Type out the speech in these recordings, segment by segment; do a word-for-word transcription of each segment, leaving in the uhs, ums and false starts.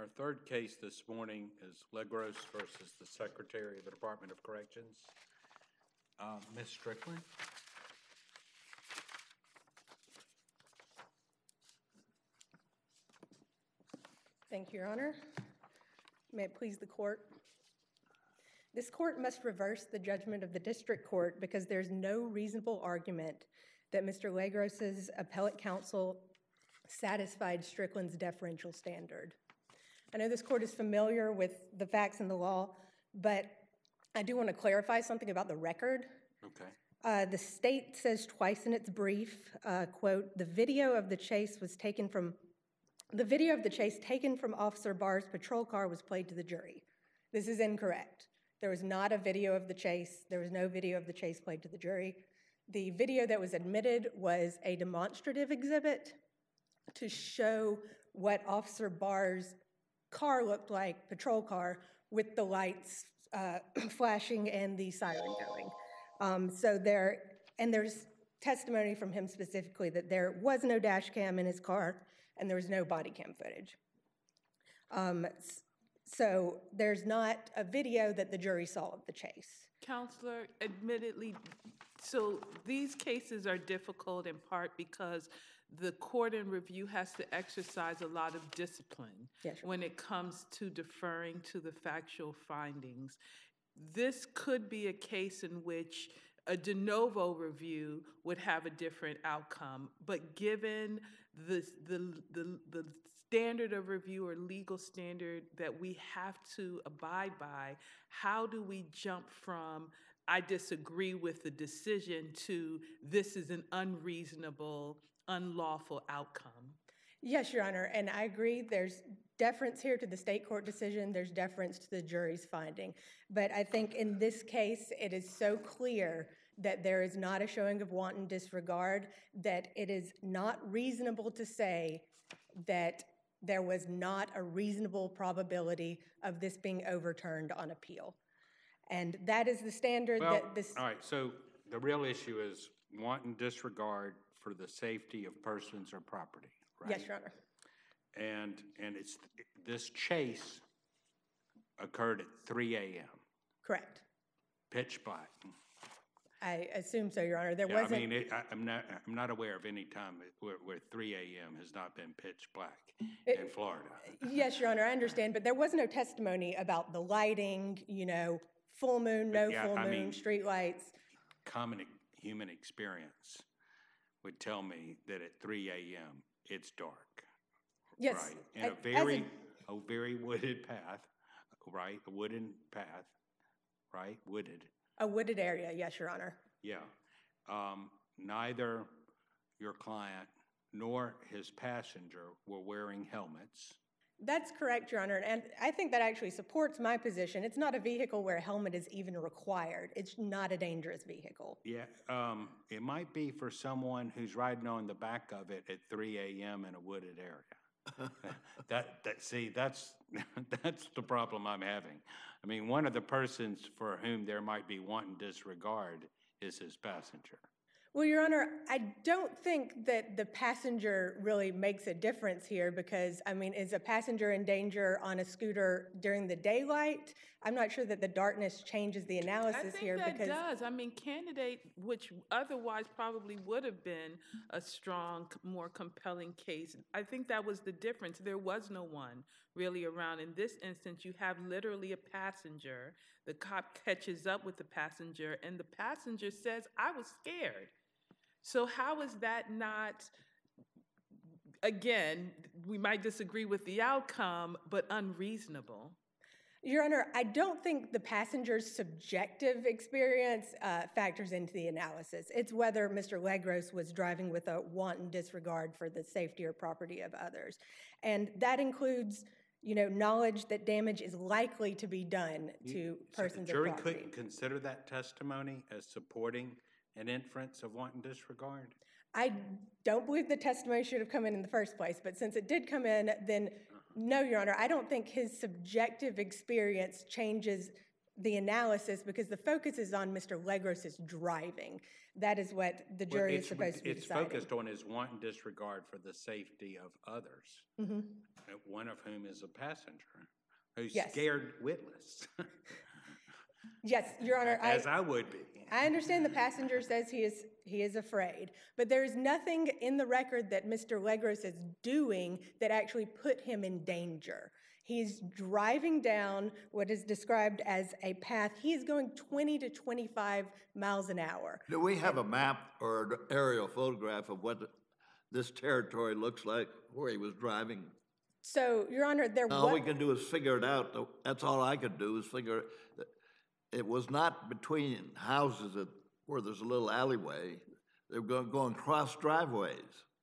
Our third case this morning is Legros versus the Secretary of the Department of Corrections. Uh, Miz Strickland. Thank you, Your Honor. May it please the court. This court must reverse the judgment of the district court because there's no reasonable argument that Mister Legros's appellate counsel satisfied Strickland's deferential standard. I know this court is familiar with the facts and the law, but I do want to clarify something about the record. Okay. Uh, the state says twice in its brief, uh, quote, the video of the chase was taken from, the video of the chase taken from Officer Barr's patrol car was played to the jury. This is incorrect. There was not a video of the chase. There was no video of the chase played to the jury. The video that was admitted was a demonstrative exhibit to show what Officer Barr's car looked like, patrol car, with the lights uh, flashing and the siren going. Um, so there, and there's testimony from him specifically that there was no dash cam in his car and there was no body cam footage. Um, so there's not a video that the jury saw of the chase. Counselor, admittedly, so these cases are difficult in part because the court in review has to exercise a lot of discipline Yes, sure. when it comes to deferring to the factual findings. This could be a case in which a de novo review would have a different outcome, but given the, the, the, the standard of review or legal standard that we have to abide by, how do we jump from I disagree with the decision to this is an unreasonable, unlawful outcome? Yes, Your Honor, and I agree there's deference here to the state court decision, there's deference to the jury's finding. But I think in this case, it is so clear that there is not a showing of wanton disregard, that it is not reasonable to say that there was not a reasonable probability of this being overturned on appeal. And that is the standard Well, that this... all right, so the real issue is wanton disregard for the safety of persons or property, right? Yes, Your Honor. And, and it's, this chase occurred at three a m Correct. Pitch black. I assume so, Your Honor. There Yeah, wasn't... I mean, it, I, I'm not, I'm not aware of any time where, where three a m has not been pitch black It- in Florida. Yes, Your Honor, I understand, but there was no testimony about the lighting, you know, full moon, no Yeah, full I moon, mean- street lights. Common human experience would tell me that at three a m it's dark. Yes. Right, in a- a as very, a very wooded path, right, a wooden path, right, wooded, A wooded area, yes, Your Honor. yeah. Um, neither your client nor his passenger were wearing helmets. That's correct, Your Honor, and I think that actually supports my position. It's not a vehicle where a helmet is even required. It's not a dangerous vehicle. Yeah, um, it might be for someone who's riding on the back of it at three a m in a wooded area. that, that, see, that's, that's the problem I'm having. I mean, one of the persons for whom there might be wanton disregard is his passenger. Well, Your Honor, I don't think that the passenger really makes a difference here because, I mean, is a passenger in danger on a scooter during the daylight? I'm not sure that the darkness changes the analysis I think here that because... does. I mean, candidate, which otherwise probably would have been a strong, more compelling case. I think that was the difference. There was no one really around. In this instance, you have literally a passenger. The cop catches up with the passenger, and the passenger says, I was scared. So how is that not, again, we might disagree with the outcome, but unreasonable? Your Honor, I don't think the passenger's subjective experience uh, factors into the analysis. It's whether Mister Legros was driving with a wanton disregard for the safety or property of others. And that includes, you know, knowledge that damage is likely to be done to So persons the jury of property. couldn't consider that testimony as supporting an inference of wanton disregard? I don't believe the testimony should have come in in the first place, but since it did come in, then no, Your Honor, I don't think his subjective experience changes the analysis because the focus is on Mister Legros's driving. That is what the Well, jury is it's- supposed to be It's deciding. focused on his wanton disregard for the safety of others, Mhm. uh, one of whom is a passenger who's Yes. scared witless, Yes, Your Honor, I, as I would be. I understand the passenger says he is he is afraid, but there is nothing in the record that Mister Legros is doing that actually put him in danger. He's driving down what is described as a path. He is going twenty to twenty-five miles an hour. Do we have a map or an aerial photograph of what this territory looks like where he was driving? So, Your Honor, there All was... we can do is figure it out. That's all I could do is figure it. It was not between houses that, where there's a little alleyway. They're going, going cross driveways.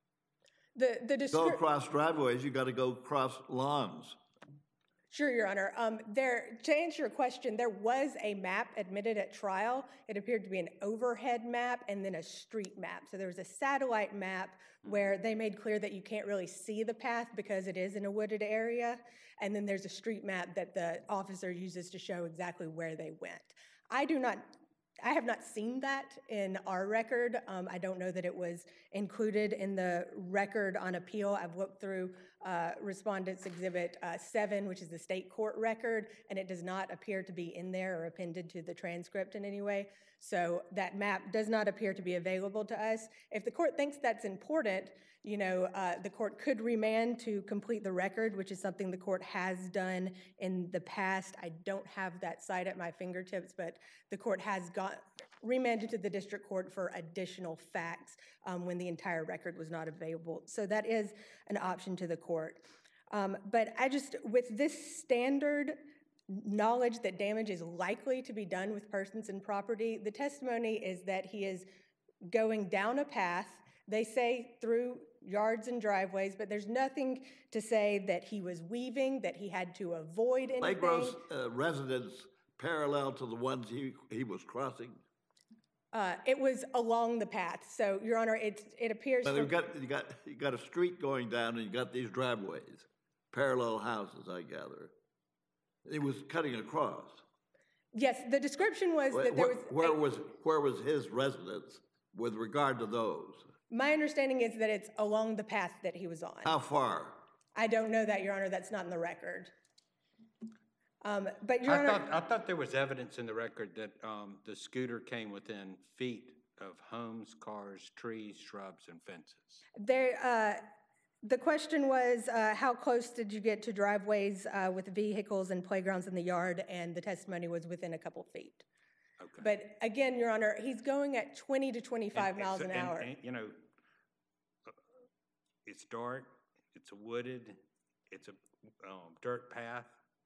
The, the Go descri- across driveways, you got to go cross lawns. Sure, Your Honor. Um, there, to answer your question, there was a map admitted at trial. It appeared to be an overhead map and then a street map. So there was a satellite map where they made clear that you can't really see the path because it is in a wooded area. And then there's a street map that the officer uses to show exactly where they went. I do not, I have not seen that in our record. Um, I don't know that it was included in the record on appeal. I've looked through uh, Respondent's Exhibit uh, seven, which is the state court record, and it does not appear to be in there or appended to the transcript in any way. So that map does not appear to be available to us. If the court thinks that's important, you know, uh, the court could remand to complete the record, which is something the court has done in the past. I don't have that site at my fingertips, but the court has got remanded to the district court for additional facts um, when the entire record was not available. So that is an option to the court. Um, but I just, with this standard knowledge that damage is likely to be done with persons and property, the testimony is that he is going down a path. They say through yards and driveways, but there's nothing to say that he was weaving, that he had to avoid anything. Legros uh, residence parallel to the ones he, he was crossing. Uh, it was along the path. So, Your Honor, it, it appears... But from- you've got, you got, you got a street going down and you got these driveways, parallel houses, I gather. He was cutting across. Yes, the description was Where, that there was... where a- was where was his residence with regard to those? My understanding is that it's along the path that he was on. How far? I don't know that, Your Honor. That's not in the record. Um, but, Your I Honor... thought, I thought there was evidence in the record that um, the scooter came within feet of homes, cars, trees, shrubs, and fences. There, uh, the question was, uh, how close did you get to driveways uh, with vehicles and playgrounds in the yard? And the testimony was within a couple feet. Okay. But again, Your Honor, he's going at twenty to twenty-five And- miles and- an and- hour. and, you know, uh, it's dark, it's a wooded, it's a um, dirt path.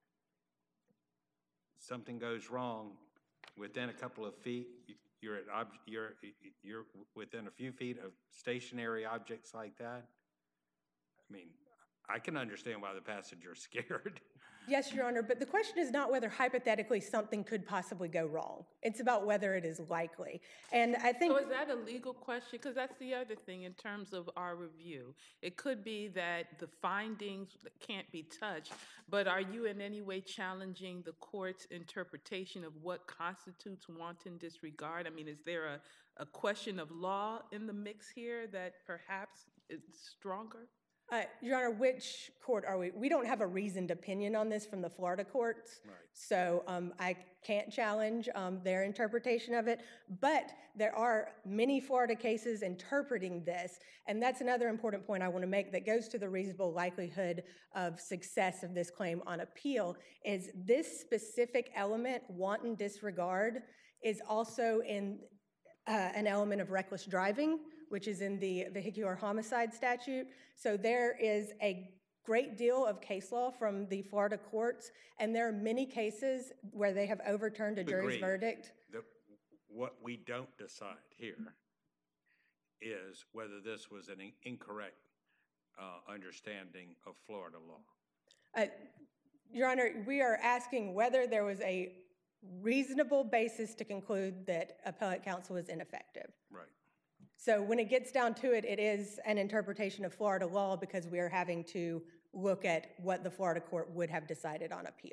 Something goes wrong, within a couple of feet, y- you're at ob- you're you're within a few feet of stationary objects like that. I mean, I can understand why the passenger's scared. Yes, Your Honor, but the question is not whether hypothetically something could possibly go wrong. It's about whether it is likely. And I think... So is that a legal question? Because that's the other thing in terms of our review. It could be that the findings can't be touched, but are you in any way challenging the court's interpretation of what constitutes wanton disregard? I mean, is there a, a question of law in the mix here that perhaps is stronger? Uh, Your Honor, which court are we? We don't have a reasoned opinion on this from the Florida courts. Right. So um, I can't challenge um, their interpretation of it, but there are many Florida cases interpreting this, and that's another important point I want to make that goes to the reasonable likelihood of success of this claim on appeal, is this specific element, wanton disregard, is also in uh, an element of reckless driving, which is in the vehicular homicide statute. So there is a great deal of case law from the Florida courts, and there are many cases where they have overturned a jury's Agreed. verdict. The, what we don't decide here is whether this was an in- incorrect uh, understanding of Florida law. Uh, Your Honor, we are asking whether there was a reasonable basis to conclude that appellate counsel is ineffective. Right. So when it gets down to it, it is an interpretation of Florida law because we are having to look at what the Florida court would have decided on appeal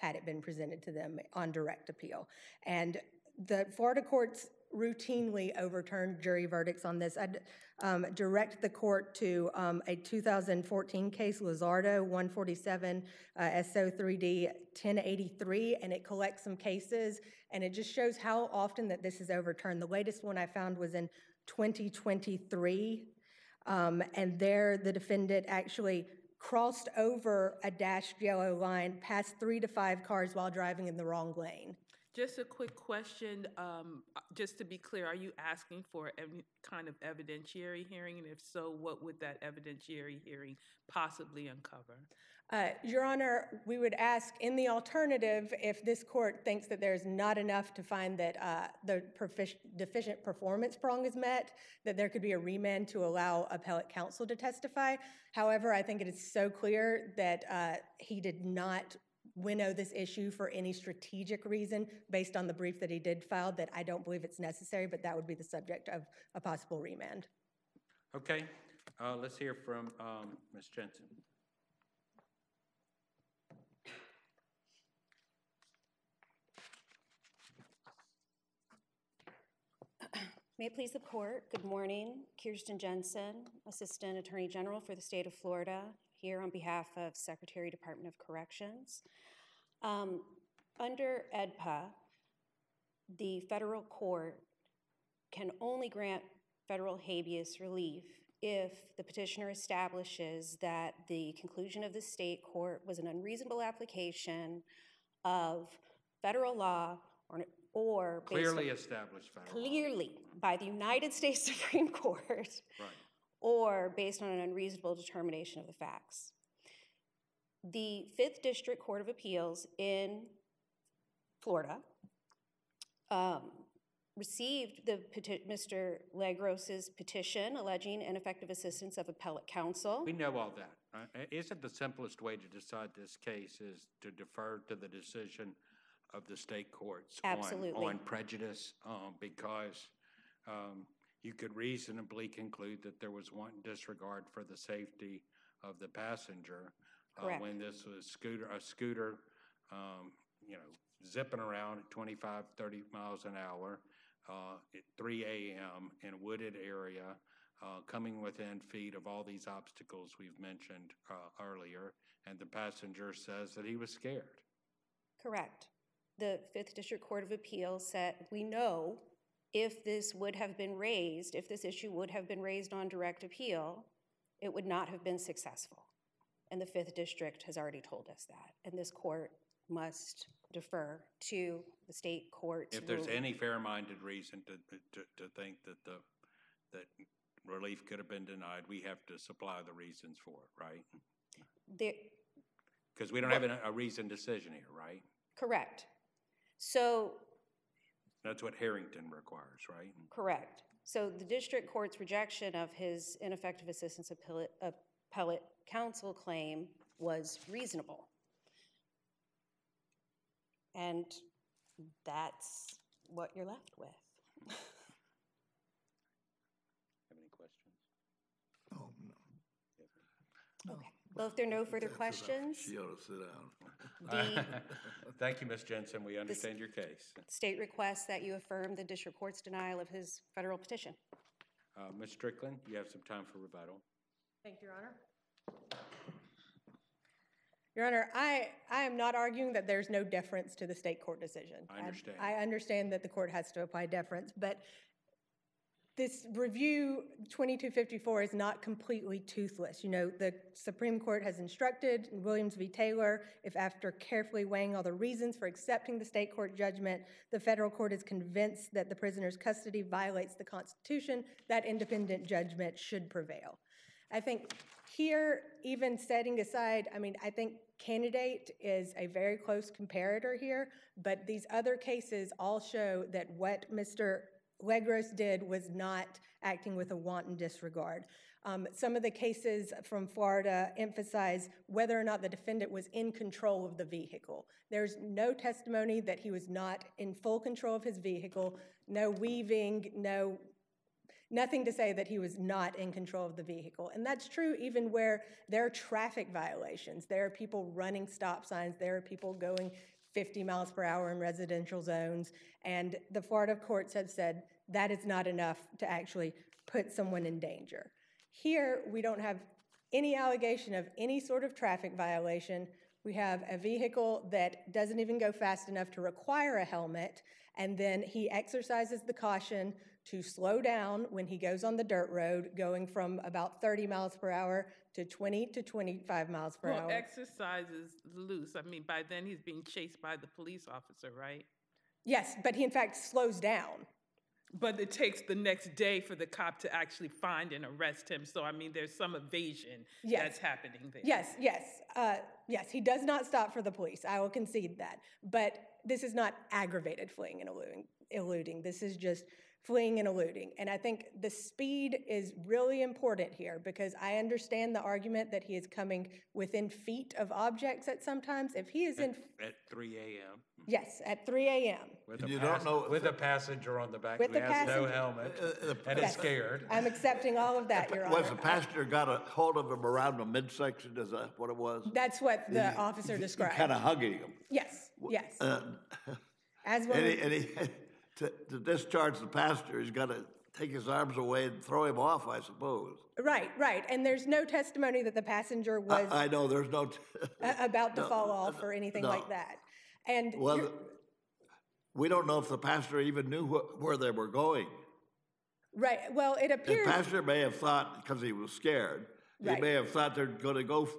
had it been presented to them on direct appeal. And the Florida courts routinely overturned jury verdicts on this. I'd um, direct the court to um, a two thousand fourteen case, Lizardo one forty-seven uh, S O three D ten eighty-three, and it collects some cases, and it just shows how often that this is overturned. The latest one I found was in twenty twenty-three, um, and there the defendant actually crossed over a dashed yellow line past three to five cars while driving in the wrong lane. Just a quick question, um, just to be clear, are you asking for any kind of evidentiary hearing? And if so, what would that evidentiary hearing possibly uncover? Uh, Your Honor, we would ask in the alternative, if this court thinks that there's not enough to find that uh, the profic- deficient performance prong is met, that there could be a remand to allow appellate counsel to testify. However, I think it is so clear that uh, he did not winnow this issue for any strategic reason based on the brief that he did file that I don't believe it's necessary, but that would be the subject of a possible remand. Okay, uh, let's hear from um, Miz Jensen. May it please the court, good morning. Kirsten Jensen, Assistant Attorney General for the state of Florida, here on behalf of Secretary Department of Corrections. Um, under E D P A, the federal court can only grant federal habeas relief if the petitioner establishes that the conclusion of the state court was an unreasonable application of federal law or, or Clearly established federal law. clearly by the United States Supreme Court, Right. or based on an unreasonable determination of the facts. The Fifth District Court of Appeals in Florida um, received the peti- Mister Legros's petition alleging ineffective assistance of appellate counsel. We know all that. Uh, isn't the simplest way to decide this case is to defer to the decision of the state courts Absolutely. on, on prejudice, um, because um, you could reasonably conclude that there was one disregard for the safety of the passenger uh, when this was scooter a scooter, um, you know, zipping around at twenty-five, thirty miles an hour uh, at three a m in a wooded area, uh, coming within feet of all these obstacles we've mentioned uh, earlier, and the passenger says that he was scared. Correct. The Fifth District Court of Appeals said, we know if this would have been raised, if this issue would have been raised on direct appeal, it would not have been successful. And the Fifth District has already told us that. And this court must defer to the state court's If there's ruling. any fair-minded reason to, to, to think that the, that relief could have been denied, we have to supply the reasons for it, right? There, Because we don't have a, a reasoned decision here, right? correct. So, That's what Harrington requires, right? correct. So the district court's rejection of his ineffective assistance appellate, appellate counsel claim was reasonable. And that's what you're left with. Have any questions? Oh, no. Okay. Well, if there are no further That's enough. questions, She ought to sit down. the Thank you, Miz Jensen. We understand your case. state requests that you affirm the district court's denial of his federal petition. Uh, Miz Strickland, you have some time for rebuttal. Thank you, Your Honor. Your Honor, I, I am not arguing that there's no deference to the state court decision. I understand. I, I understand that the court has to apply deference, but this review twenty-two fifty-four is not completely toothless. You know, the Supreme Court has instructed in Williams v. Taylor, if after carefully weighing all the reasons for accepting the state court judgment, the federal court is convinced that the prisoner's custody violates the Constitution, that independent judgment should prevail. I think here, even setting aside, I mean, I think Candidate is a very close comparator here, but these other cases all show that what Mister Legros did was not acting with a wanton disregard. Um, some of the cases from Florida emphasize whether or not the defendant was in control of the vehicle. There's no testimony that he was not in full control of his vehicle, no weaving, no Nothing to say that he was not in control of the vehicle. And that's true even where there are traffic violations. There are people running stop signs. There are people going fifty miles per hour in residential zones. And the Florida courts have said that is not enough to actually put someone in danger. Here, we don't have any allegation of any sort of traffic violation. We have a vehicle that doesn't even go fast enough to require a helmet, and then he exercises the caution to slow down when he goes on the dirt road, going from about thirty miles per hour to twenty to twenty-five miles per Well, hour. exercise is loose. I mean, by then he's being chased by the police officer, right? Yes, but he in fact slows down. But it takes the next day for the cop to actually find and arrest him. So, I mean, there's some evasion Yes. that's happening there. Yes, yes, uh, yes, he does not stop for the police. I will concede that. But this is not aggravated fleeing and eluding. eluding. This is just fleeing and eluding. And I think the speed is really important here because I understand the argument that he is coming within feet of objects at sometimes. If he is in, At three a.m. yes, at three a.m. with a You don't pass- know if with the- a passenger on the back With who the has no passenger. helmet Uh, uh, and is Yes. scared. I'm accepting all of that, Your Was the Honor. passenger got a hold of him around the midsection? Is that what it was? That's what the officer described. Kind of hugging him. Yes, yes. Uh, As one And would- he, and he, to, to discharge the passenger, he's got to take his arms away and throw him off, I suppose. Right, right. And there's no testimony that the passenger was I, I know there's no. t- a- about to No, fall off or anything no. like that. And Well, you're- we don't know if the passenger even knew wh- where they were going. right, well, it The appears, passenger may have thought, because he was scared, he Right. may have thought they're going to go f-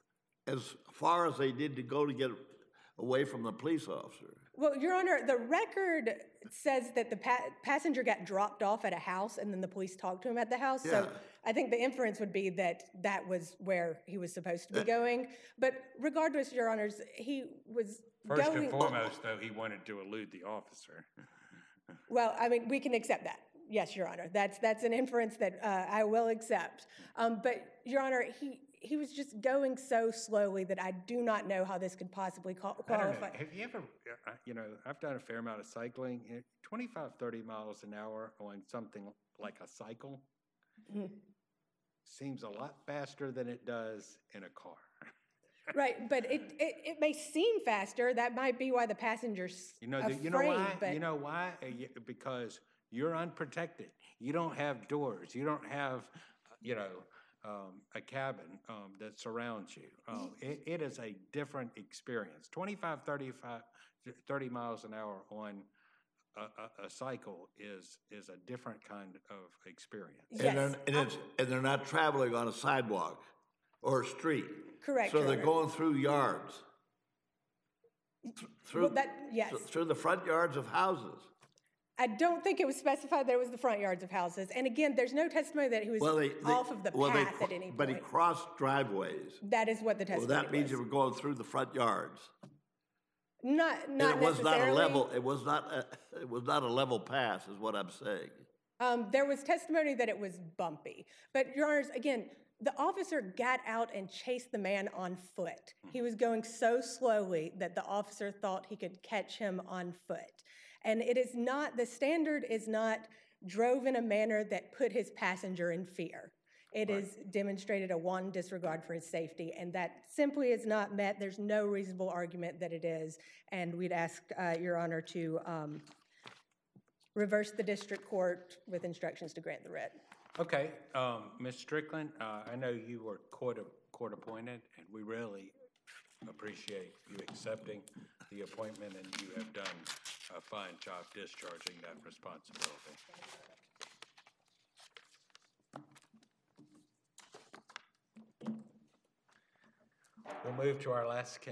as far as they did to go to get away from the police officer. well, Your Honor, the record says that the pa- passenger got dropped off at a house and then the police talked to him at the house. So Yeah. I think the inference would be that that was where he was supposed Uh, to be going. But regardless, Your Honors, he was First going. and foremost, though, he wanted to elude the officer. Well, I mean, we can accept that. Yes, Your Honor. That's that's an inference that uh, I will accept. Um, but Your Honor, he he was just going so slowly that I do not know how this could possibly qual- I don't know. qualify. Have you ever, uh, uh, you know, I've done a fair amount of cycling. eh, twenty-five, thirty miles an hour on something like a cycle Mhm. seems a lot faster than it does in a car. Right, but it, it it may seem faster. That might be why the passenger's You know, the, afraid. you know why? But You know why? Uh, y- Because you're unprotected. You don't have doors. You don't have, uh, you know, um, a cabin um, that surrounds you. Um, it, it is a different experience. twenty-five, thirty-five, thirty miles an hour on a, a, a cycle is is a different kind of experience. Yes, And they're, and, it's, and they're not traveling on a sidewalk or a street. correct. So Your they're Honor. going through yards. Th- Through, Well, that yes. th- through the front yards of houses. I don't think it was specified that it was the front yards of houses. And again, there's no testimony that he was Well, they, they- off of the well, they path cro- at any point. But he crossed driveways. That is what the Well, testimony that means was. you were going through the front yards. Not And not it was not a necessarily. level, it was not, a- it was not a level pass, is what I'm saying. Um, there was testimony that it was bumpy. But, Your Honors, again, the officer got out and chased the man on foot. He was going so slowly that the officer thought he could catch him on foot. And it is not, the standard is not drove in a manner that put his passenger in fear. It is demonstrated a wanton disregard for his safety, and that simply is not met. There's no reasonable argument that it is. And we'd ask uh, Your Honor to um, reverse the district court with instructions to grant the writ. Okay, um, Miz Strickland, uh, I know you were court, court appointed, and we really appreciate you accepting the appointment, and you have done a fine job discharging that responsibility. We'll move to our last case.